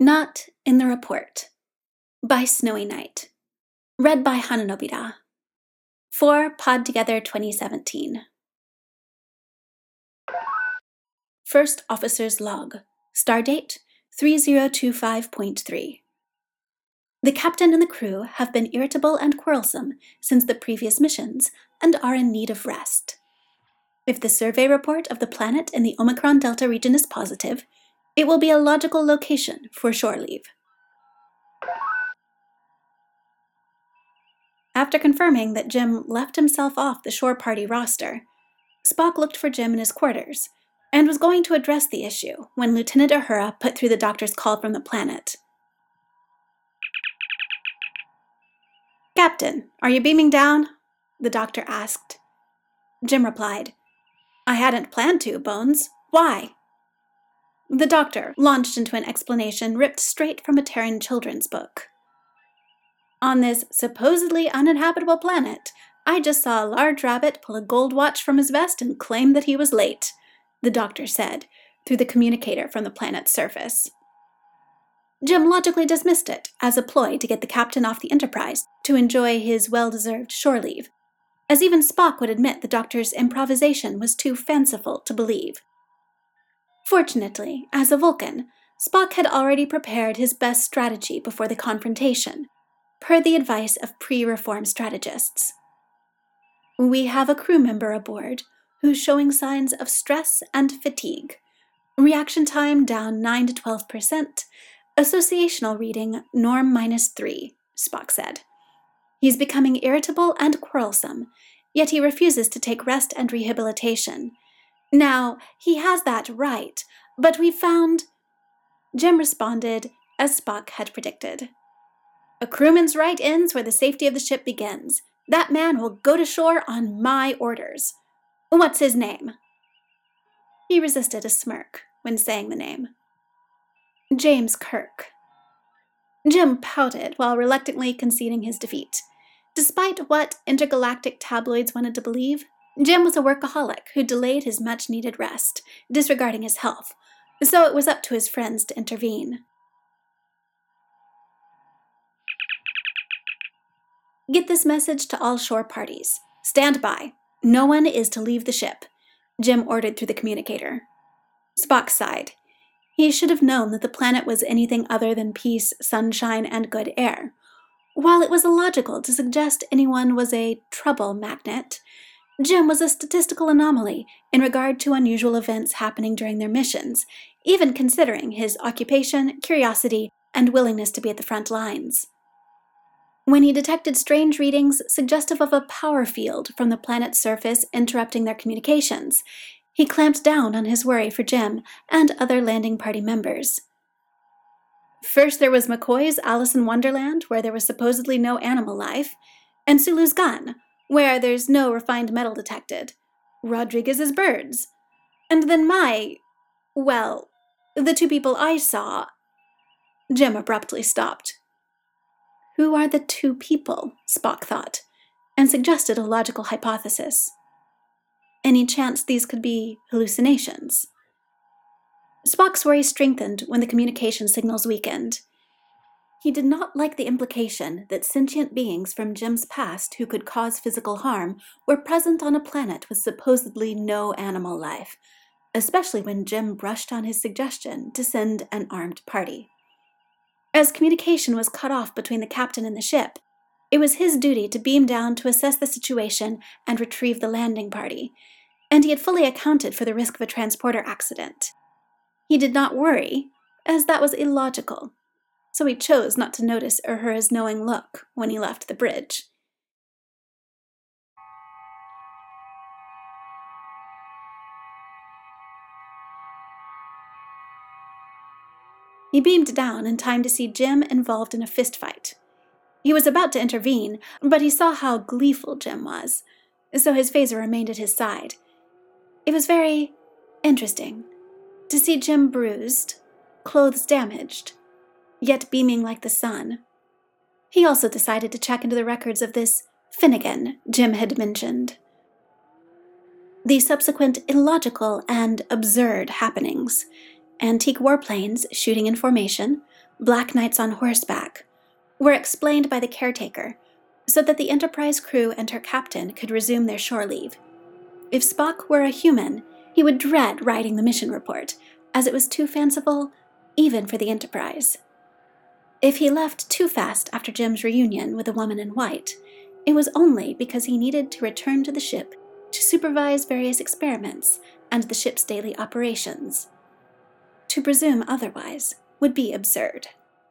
Not in the Report by Snowy Night. Read by Hananobira. For Pod Together 2017. First Officer's Log. Stardate 3025.3. The captain and the crew have been irritable and quarrelsome since the previous missions and are in need of rest. If the survey report of the planet in the Omicron Delta region is positive, it will be a logical location for shore leave. After confirming that Jim left himself off the shore party roster, Spock looked for Jim in his quarters and was going to address the issue when Lieutenant Uhura put through the doctor's call from the planet. "Captain, are you beaming down?" the doctor asked. Jim replied, "I hadn't planned to, Bones. Why?" The doctor launched into an explanation ripped straight from a Terran children's book. "On this supposedly uninhabitable planet, I just saw a large rabbit pull a gold watch from his vest and claim that he was late," the doctor said, through the communicator from the planet's surface. Jim logically dismissed it as a ploy to get the captain off the Enterprise to enjoy his well-deserved shore leave, as even Spock would admit the doctor's improvisation was too fanciful to believe. Fortunately, as a Vulcan, Spock had already prepared his best strategy before the confrontation, per the advice of pre-reform strategists. "We have a crew member aboard who's showing signs of stress and fatigue. Reaction time down 9 to 12%, associational reading norm -3, Spock said. "He's becoming irritable and quarrelsome, yet he refuses to take rest and rehabilitation. Now, he has that right, but we found..." Jim responded as Spock had predicted. "A crewman's right ends where the safety of the ship begins. That man will go to shore on my orders. What's his name?" He resisted a smirk when saying the name. "James Kirk." Jim pouted while reluctantly conceding his defeat. Despite what intergalactic tabloids wanted to believe, Jim was a workaholic who delayed his much-needed rest, disregarding his health, so it was up to his friends to intervene. "Get this message to all shore parties. Stand by. No one is to leave the ship," Jim ordered through the communicator. Spock sighed. He should have known that the planet was anything other than peace, sunshine, and good air. While it was illogical to suggest anyone was a trouble magnet, Jim was a statistical anomaly in regard to unusual events happening during their missions, even considering his occupation, curiosity, and willingness to be at the front lines. When he detected strange readings suggestive of a power field from the planet's surface interrupting their communications, he clamped down on his worry for Jim and other landing party members. First there was McCoy's Alice in Wonderland, where there was supposedly no animal life, and Sulu's gun, where there's no refined metal detected, Rodriguez's birds, and then the two people I saw. Jim abruptly stopped. Who are the two people? Spock thought, and suggested a logical hypothesis. Any chance these could be hallucinations? Spock's worry strengthened when the communication signals weakened. He did not like the implication that sentient beings from Jim's past who could cause physical harm were present on a planet with supposedly no animal life, especially when Jim brushed on his suggestion to send an armed party. As communication was cut off between the captain and the ship, it was his duty to beam down to assess the situation and retrieve the landing party, and he had fully accounted for the risk of a transporter accident. He did not worry, as that was illogical, so he chose not to notice Uhura's knowing look when he left the bridge. He beamed down in time to see Jim involved in a fistfight. He was about to intervene, but he saw how gleeful Jim was, so his phaser remained at his side. It was very interesting to see Jim bruised, clothes damaged, yet beaming like the sun. He also decided to check into the records of this Finnegan Jim had mentioned. The subsequent illogical and absurd happenings, antique warplanes shooting in formation, Black Knights on horseback, were explained by the caretaker so that the Enterprise crew and her captain could resume their shore leave. If Spock were a human, he would dread writing the mission report, as it was too fanciful, even for the Enterprise. If he left too fast after Jim's reunion with the woman in white, it was only because he needed to return to the ship to supervise various experiments and the ship's daily operations. To presume otherwise would be absurd.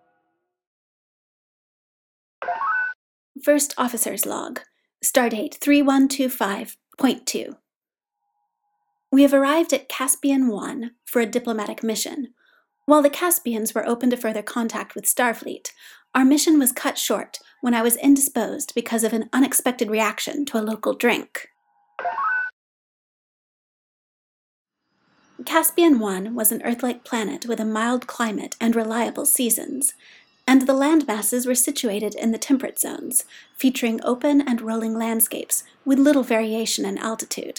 First Officer's Log, Stardate 3125.2. We have arrived at Caspian 1 for a diplomatic mission. While the Caspians were open to further contact with Starfleet, our mission was cut short when I was indisposed because of an unexpected reaction to a local drink. Caspian 1 was an Earth-like planet with a mild climate and reliable seasons, and the land masses were situated in the temperate zones, featuring open and rolling landscapes with little variation in altitude.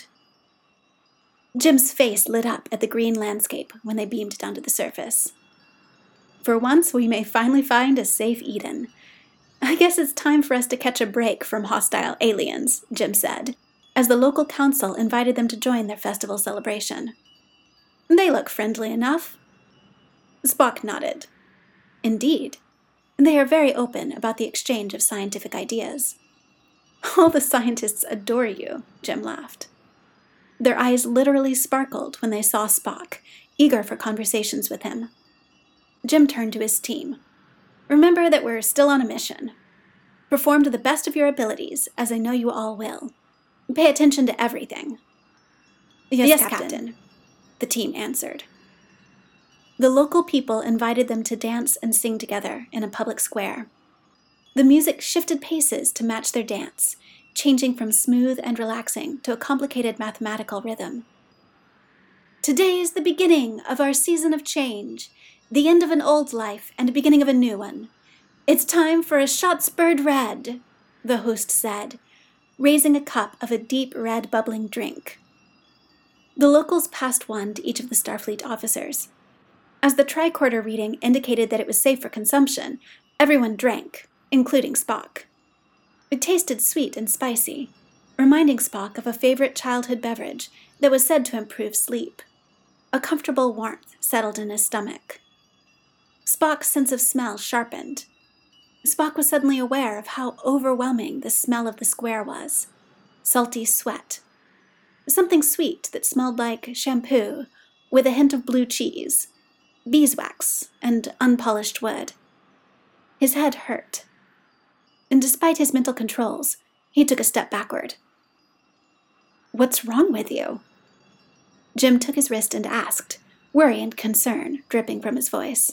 Jim's face lit up at the green landscape when they beamed down to the surface. For once, we may finally find a safe Eden. I guess it's time for us to catch a break from hostile aliens, Jim said, as the local council invited them to join their festival celebration. They look friendly enough. Spock nodded. Indeed, they are very open about the exchange of scientific ideas. All the scientists adore you, Jim laughed. Their eyes literally sparkled when they saw Spock, eager for conversations with him. Jim turned to his team. Remember that we're still on a mission. Perform to the best of your abilities, as I know you all will. Pay attention to everything. Yes, Captain, the team answered. The local people invited them to dance and sing together in a public square. The music shifted paces to match their dance, changing from smooth and relaxing to a complicated mathematical rhythm. Today is the beginning of our season of change, the end of an old life and the beginning of a new one. It's time for a shot spurred red, the host said, raising a cup of a deep red bubbling drink. The locals passed one to each of the Starfleet officers. As the tricorder reading indicated that it was safe for consumption, everyone drank, including Spock. It tasted sweet and spicy, reminding Spock of a favorite childhood beverage that was said to improve sleep. A comfortable warmth settled in his stomach. Spock's sense of smell sharpened. Spock was suddenly aware of how overwhelming the smell of the square was. Salty sweat. Something sweet that smelled like shampoo, with a hint of blue cheese, beeswax, and unpolished wood. His head hurt. And despite his mental controls, he took a step backward. "What's wrong with you?" Jim took his wrist and asked, worry and concern dripping from his voice.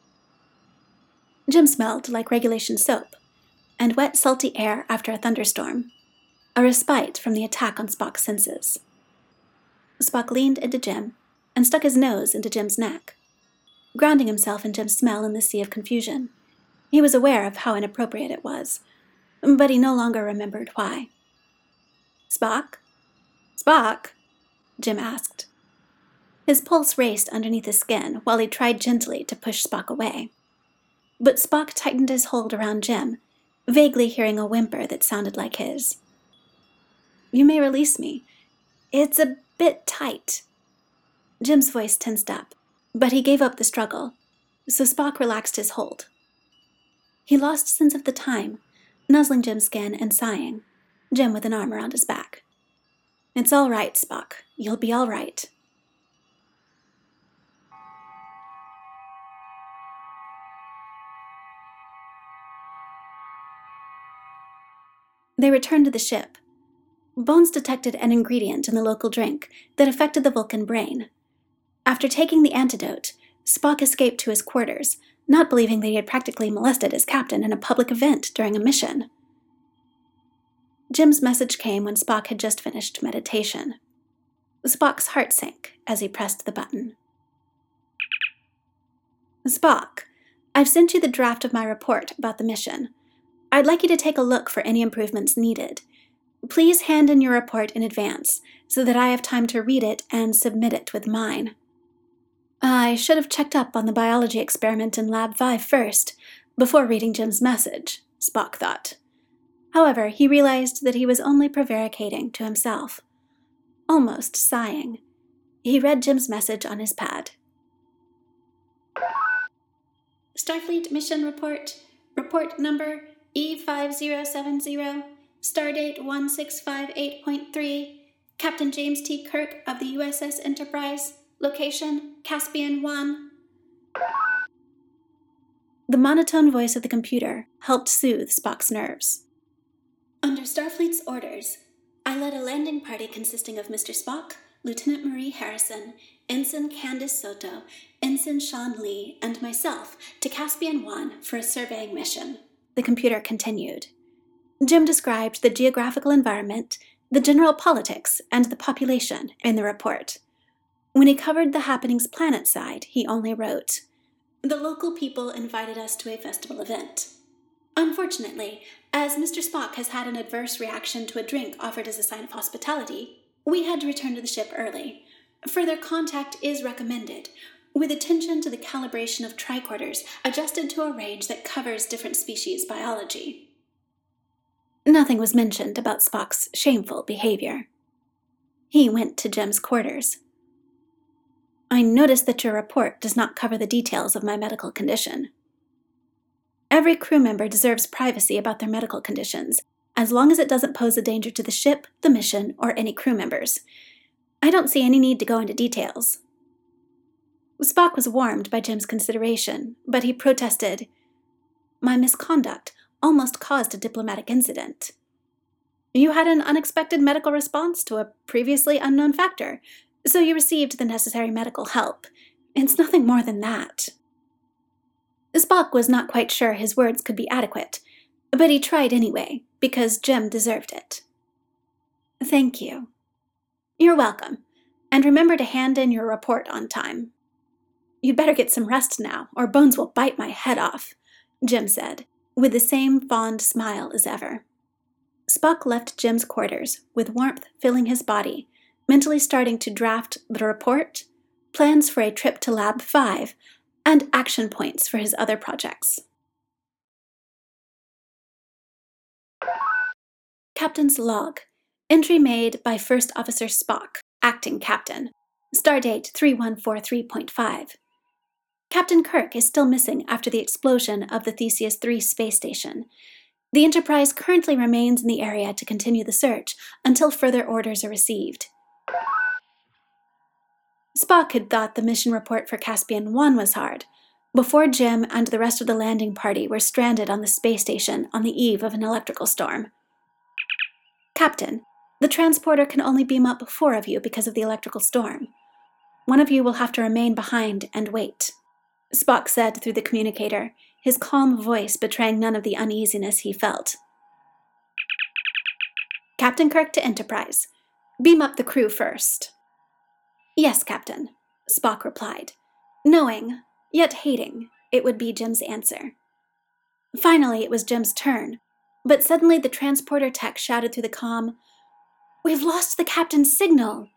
Jim smelled like regulation soap, and wet, salty air after a thunderstorm, a respite from the attack on Spock's senses. Spock leaned into Jim and stuck his nose into Jim's neck, grounding himself in Jim's smell in the sea of confusion. He was aware of how inappropriate it was, but he no longer remembered why. "Spock? Spock?" Jim asked. His pulse raced underneath his skin while he tried gently to push Spock away. But Spock tightened his hold around Jim, vaguely hearing a whimper that sounded like his. "You may release me. It's a bit tight." Jim's voice tensed up, but he gave up the struggle, so Spock relaxed his hold. He lost sense of the time, nuzzling Jim's skin and sighing, Jim with an arm around his back. "It's all right, Spock. You'll be all right." They returned to the ship. Bones detected an ingredient in the local drink that affected the Vulcan brain. After taking the antidote, Spock escaped to his quarters, not believing that he had practically molested his captain in a public event during a mission. Jim's message came when Spock had just finished meditation. Spock's heart sank as he pressed the button. "Spock, I've sent you the draft of my report about the mission. I'd like you to take a look for any improvements needed. Please hand in your report in advance so that I have time to read it and submit it with mine." I should have checked up on the biology experiment in Lab 5 first, before reading Jim's message, Spock thought. However, he realized that he was only prevaricating to himself. Almost sighing, he read Jim's message on his pad. Starfleet Mission Report. Report number E5070. Stardate 1658.3. Captain James T. Kirk of the USS Enterprise. Location, Caspian 1. The monotone voice of the computer helped soothe Spock's nerves. Under Starfleet's orders, I led a landing party consisting of Mr. Spock, Lieutenant Marie Harrison, Ensign Candace Soto, Ensign Sean Lee, and myself to Caspian 1 for a surveying mission. The computer continued. Jim described the geographical environment, the general politics, and the population in the report. When he covered the happenings planet side, he only wrote, "The local people invited us to a festival event. Unfortunately, as Mr. Spock has had an adverse reaction to a drink offered as a sign of hospitality, we had to return to the ship early. Further contact is recommended, with attention to the calibration of tricorders adjusted to a range that covers different species biology." Nothing was mentioned about Spock's shameful behavior. He went to Jim's quarters. "I notice that your report does not cover the details of my medical condition." Every crew member deserves privacy about their medical conditions, as long as it doesn't pose a danger to the ship, the mission, or any crew members. I don't see any need to go into details. Spock was warmed by Jim's consideration, but he protested, "My misconduct almost caused a diplomatic incident." "You had an unexpected medical response to a previously unknown factor, so you received the necessary medical help. It's nothing more than that." Spock was not quite sure his words could be adequate, but he tried anyway, because Jim deserved it. "Thank you." "You're welcome, and remember to hand in your report on time." "You'd better get some rest now, or Bones will bite my head off," Jim said, with the same fond smile as ever. Spock left Jim's quarters, with warmth filling his body, mentally starting to draft the report, plans for a trip to Lab 5, and action points for his other projects. Captain's Log. Entry made by First Officer Spock, Acting Captain. Stardate 3143.5. Captain Kirk is still missing after the explosion of the Theseus 3 space station. The Enterprise currently remains in the area to continue the search until further orders are received. Spock had thought the mission report for Caspian 1 was hard, before Jim and the rest of the landing party were stranded on the space station on the eve of an electrical storm. "Captain, the transporter can only beam up 4 of you because of the electrical storm. One of you will have to remain behind and wait," Spock said through the communicator, his calm voice betraying none of the uneasiness he felt. "Captain Kirk to Enterprise. Beam up the crew first." "Yes, Captain," Spock replied, knowing, yet hating, it would be Jim's answer. Finally, it was Jim's turn, but suddenly the transporter tech shouted through the comm, "We've lost the captain's signal!"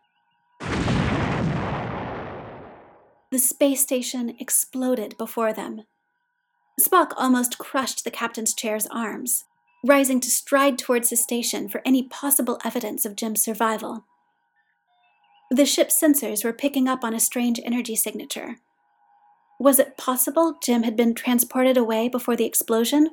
The space station exploded before them. Spock almost crushed the captain's chair's arms, rising to stride towards the station for any possible evidence of Jim's survival. The ship's sensors were picking up on a strange energy signature. Was it possible Jim had been transported away before the explosion?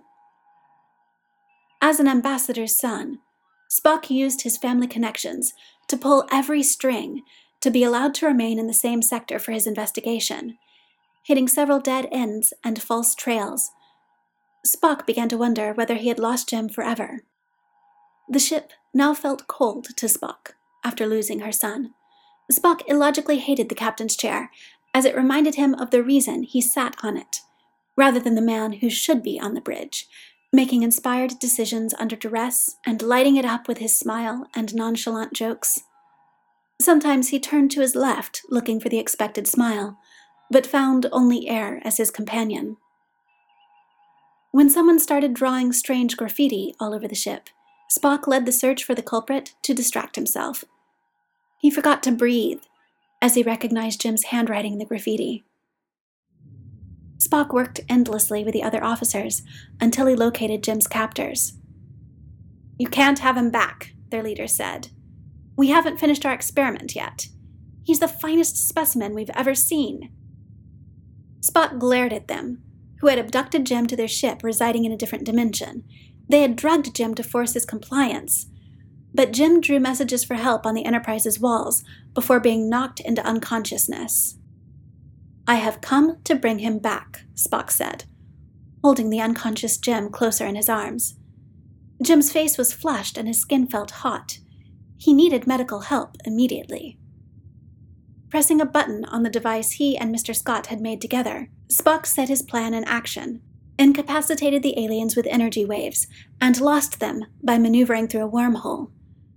As an ambassador's son, Spock used his family connections to pull every string to be allowed to remain in the same sector for his investigation, hitting several dead ends and false trails. Spock began to wonder whether he had lost Jim forever. The ship now felt cold to Spock after losing her son. Spock illogically hated the captain's chair, as it reminded him of the reason he sat on it, rather than the man who should be on the bridge, making inspired decisions under duress and lighting it up with his smile and nonchalant jokes. Sometimes he turned to his left, looking for the expected smile, but found only air as his companion. When someone started drawing strange graffiti all over the ship, Spock led the search for the culprit to distract himself. He forgot to breathe, as he recognized Jim's handwriting in the graffiti. Spock worked endlessly with the other officers until he located Jim's captors. "You can't have him back," their leader said. "We haven't finished our experiment yet. He's the finest specimen we've ever seen." Spock glared at them, who had abducted Jim to their ship residing in a different dimension. They had drugged Jim to force his compliance, but Jim drew messages for help on the Enterprise's walls before being knocked into unconsciousness. "I have come to bring him back," Spock said, holding the unconscious Jim closer in his arms. Jim's face was flushed and his skin felt hot. He needed medical help immediately. Pressing a button on the device he and Mr. Scott had made together, Spock set his plan in action, incapacitated the aliens with energy waves, and lost them by maneuvering through a wormhole.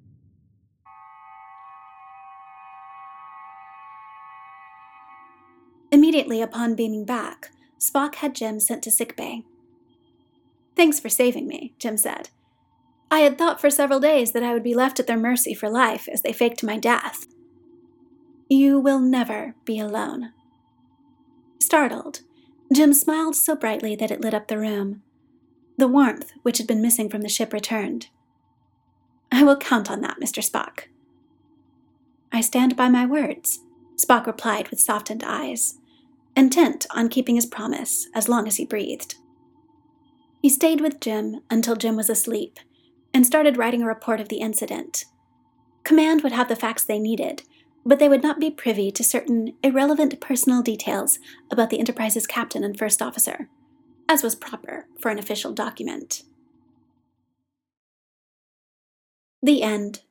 Immediately upon beaming back, Spock had Jim sent to sickbay. "Thanks for saving me," Jim said. "I had thought for several days that I would be left at their mercy for life as they faked my death." "You will never be alone." Startled, Jim smiled so brightly that it lit up the room. The warmth, which had been missing from the ship, returned. "I will count on that, Mr. Spock." "I stand by my words," Spock replied with softened eyes, intent on keeping his promise as long as he breathed. He stayed with Jim until Jim was asleep and started writing a report of the incident. Command would have the facts they needed, but they would not be privy to certain irrelevant personal details about the Enterprise's captain and first officer, as was proper for an official document. The end.